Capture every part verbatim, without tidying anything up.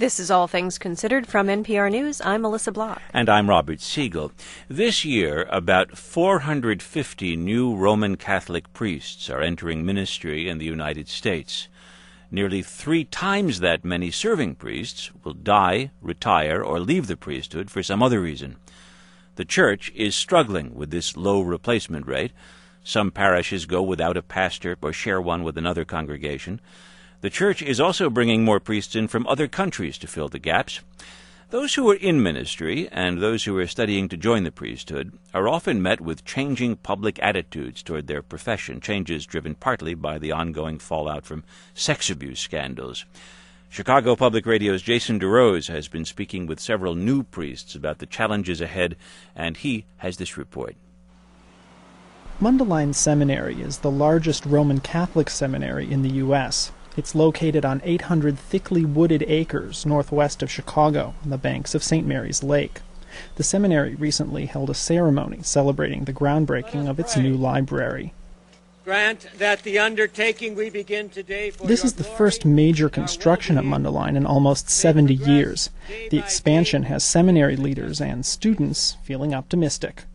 This is All Things Considered from N P R News. I'm Melissa Block. And I'm Robert Siegel. This year, about four hundred fifty new Roman Catholic priests are entering ministry in the United States. Nearly three times that many serving priests will die, retire, or leave the priesthood for some other reason. The Church is struggling with this low replacement rate. Some parishes go without a pastor or share one with another congregation. The Church is also bringing more priests in from other countries to fill the gaps. Those who are in ministry and those who are studying to join the priesthood are often met with changing public attitudes toward their profession, changes driven partly by the ongoing fallout from sex abuse scandals. Chicago Public Radio's Jason DeRose has been speaking with several new priests about the challenges ahead, and he has this report. Mundelein Seminary is the largest Roman Catholic seminary in the U S It's located on eight hundred thickly wooded acres northwest of Chicago on the banks of Saint Mary's Lake. The seminary recently held a ceremony celebrating the groundbreaking of its new library. Grant that the undertaking we begin today for This is the first major construction at Mundelein in almost seventy years. The expansion has seminary leaders and students feeling optimistic.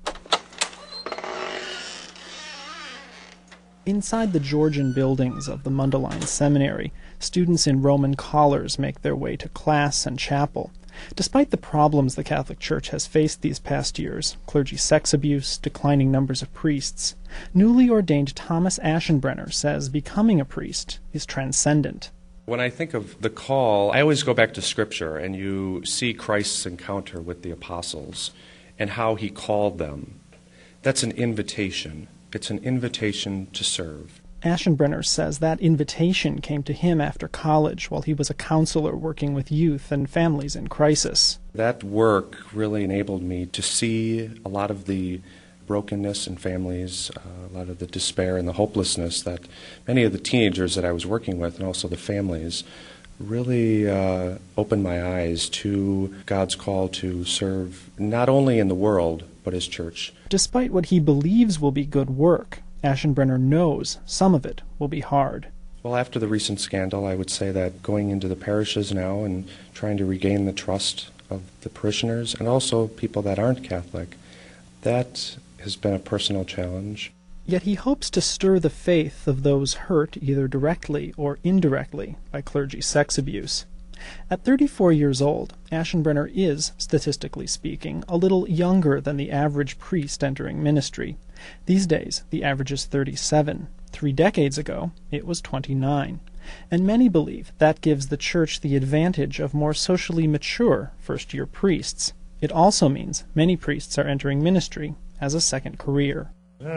Inside the Georgian buildings of the Mundelein Seminary, students in Roman collars make their way to class and chapel. Despite the problems the Catholic Church has faced these past years, clergy sex abuse, declining numbers of priests, newly ordained Thomas Aschenbrenner says becoming a priest is transcendent. When I think of the call, I always go back to Scripture, and you see Christ's encounter with the apostles and how he called them. That's an invitation. It's an invitation to serve. Aschenbrenner says that invitation came to him after college while he was a counselor working with youth and families in crisis. That work really enabled me to see a lot of the brokenness in families, uh, a lot of the despair and the hopelessness that many of the teenagers that I was working with and also the families really uh, opened my eyes to God's call to serve not only in the world but His church. Despite what he believes will be good work, Aschenbrenner knows some of it will be hard. Well, after the recent scandal, I would say that going into the parishes now and trying to regain the trust of the parishioners and also people that aren't Catholic, that has been a personal challenge. Yet he hopes to stir the faith of those hurt either directly or indirectly by clergy sex abuse. At thirty-four years old, Aschenbrenner is, statistically speaking, a little younger than the average priest entering ministry. These days, the average is thirty-seven. Three decades ago, it was twenty-nine. And many believe that gives the Church the advantage of more socially mature first-year priests. It also means many priests are entering ministry as a second career.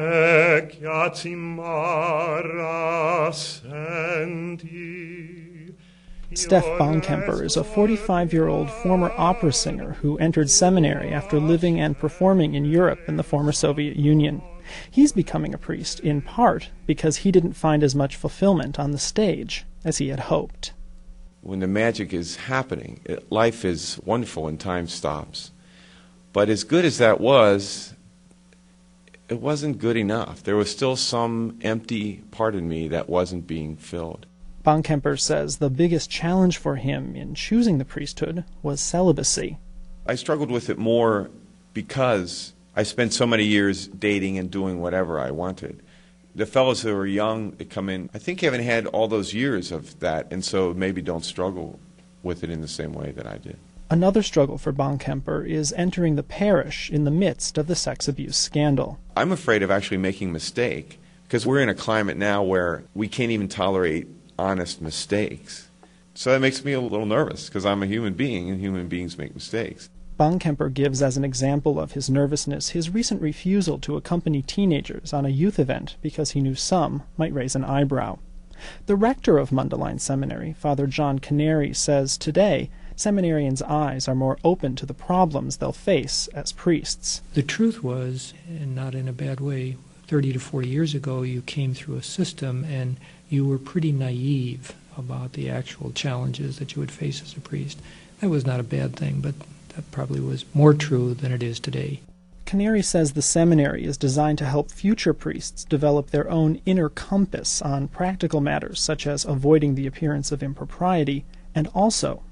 Steph Bonkemper is a forty-five-year-old former opera singer who entered seminary after living and performing in Europe and the former Soviet Union. He's becoming a priest in part because he didn't find as much fulfillment on the stage as he had hoped. When the magic is happening, it, life is wonderful and time stops. But as good as that was, it wasn't good enough. There was still some empty part in me that wasn't being filled. Bonkemper says the biggest challenge for him in choosing the priesthood was celibacy. I struggled with it more because I spent so many years dating and doing whatever I wanted. The fellows who are young that come in, I think haven't had all those years of that, and so maybe don't struggle with it in the same way that I did. Another struggle for Bonkemper is entering the parish in the midst of the sex abuse scandal. I'm afraid of actually making a mistake because we're in a climate now where we can't even tolerate honest mistakes. So that makes me a little nervous because I'm a human being and human beings make mistakes. Bonkemper gives as an example of his nervousness his recent refusal to accompany teenagers on a youth event because he knew some might raise an eyebrow. The rector of Mundelein Seminary, Father John Canary, says today seminarians' eyes are more open to the problems they'll face as priests. The truth was, and not in a bad way, thirty to forty years ago you came through a system and you were pretty naive about the actual challenges that you would face as a priest. That was not a bad thing, but that probably was more true than it is today. Canary says the seminary is designed to help future priests develop their own inner compass on practical matters such as avoiding the appearance of impropriety and also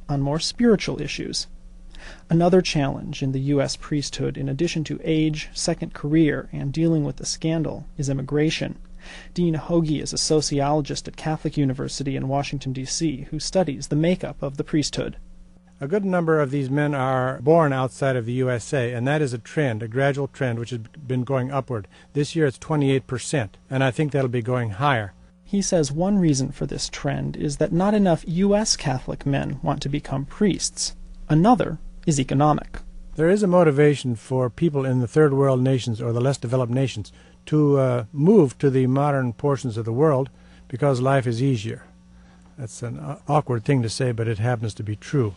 on more spiritual issues. Another challenge in the U S priesthood, in addition to age, second career, and dealing with the scandal, is immigration. Dean Hoagie is a sociologist at Catholic University in Washington, D C, who studies the makeup of the priesthood. A good number of these men are born outside of the U S A, and that is a trend, a gradual trend, which has been going upward. This year it's twenty-eight percent, and I think that'll be going higher. He says one reason for this trend is that not enough U S Catholic men want to become priests. Another is economic. There is a motivation for people in the third world nations or the less developed nations to uh, move to the modern portions of the world because life is easier. That's an uh, awkward thing to say, but it happens to be true.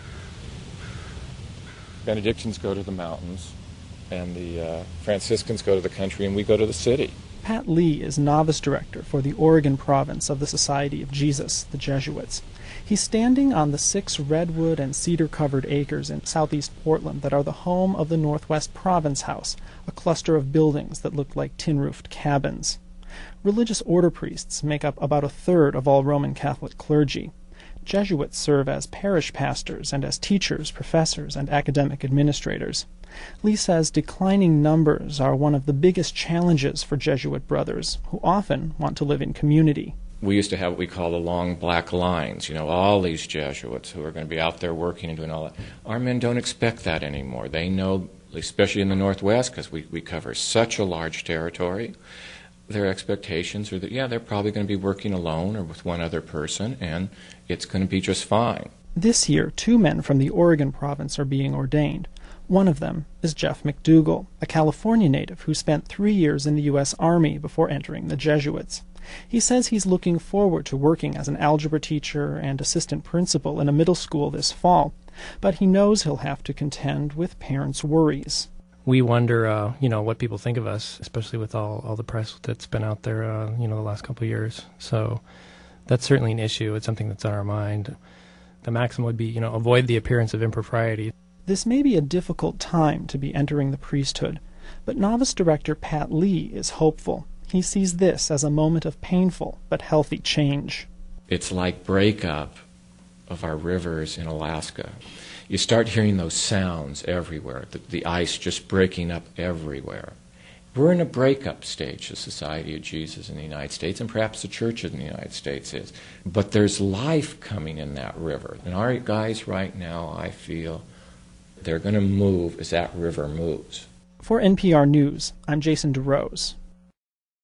Benedictines go to the mountains, and the uh, Franciscans go to the country, and we go to the city. Pat Lee is novice director for the Oregon province of the Society of Jesus, the Jesuits. He's standing on the six redwood and cedar-covered acres in southeast Portland that are the home of the Northwest Province House, a cluster of buildings that look like tin-roofed cabins. Religious order priests make up about a third of all Roman Catholic clergy. Jesuits serve as parish pastors and as teachers, professors, and academic administrators. Lee says declining numbers are one of the biggest challenges for Jesuit brothers, who often want to live in community. We used to have what we call the long black lines, you know, all these Jesuits who are going to be out there working and doing all that. Our men don't expect that anymore. They know, especially in the Northwest, because we, we cover such a large territory, their expectations are that, yeah, they're probably going to be working alone or with one other person, and it's going to be just fine. This year, two men from the Oregon province are being ordained. One of them is Jeff McDougall, a California native who spent three years in the U S Army before entering the Jesuits. He says he's looking forward to working as an algebra teacher and assistant principal in a middle school this fall, but he knows he'll have to contend with parents' worries. We wonder, uh, you know, what people think of us, especially with all, all the press that's been out there, uh, you know, the last couple of years. So that's certainly an issue. It's something that's on our mind. The maxim would be, you know, avoid the appearance of impropriety. This may be a difficult time to be entering the priesthood, but novice director Pat Lee is hopeful. He sees this as a moment of painful but healthy change. It's like breakup of our rivers in Alaska. You start hearing those sounds everywhere, the, the ice just breaking up everywhere. We're in a breakup stage, the Society of Jesus in the United States, and perhaps the Church in the United States is. But there's life coming in that river. And our guys right now, I feel, they're going to move as that river moves. For N P R News, I'm Jason DeRose.